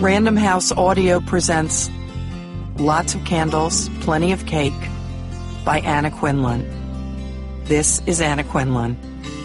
Random House Audio presents Lots of Candles, Plenty of Cake by Anna Quindlen. This is Anna Quindlen.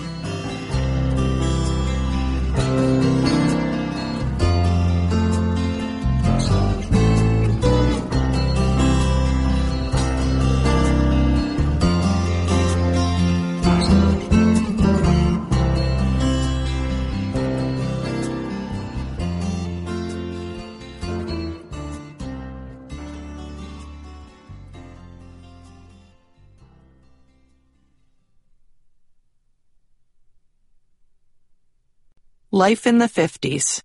Life in the 50s.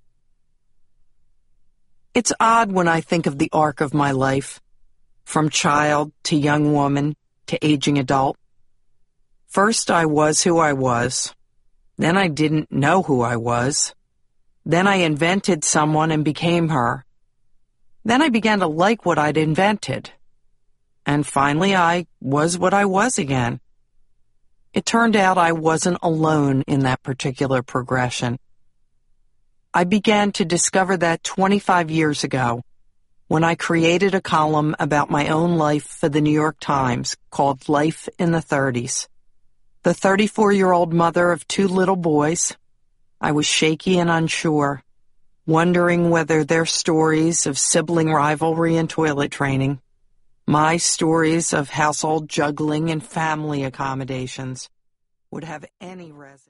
It's odd when I think of the arc of my life, from child to young woman to aging adult. First I was who I was. Then I didn't know who I was. Then I invented someone and became her. Then I began to like what I'd invented. And finally I was what I was again. It turned out I wasn't alone in that particular progression. I began to discover that 25 years ago when I created a column about my own life for the New York Times called Life in the 30s. The 34-year-old mother of two little boys, I was shaky and unsure, wondering whether their stories of sibling rivalry and toilet training, my stories of household juggling and family accommodations would have any resonance.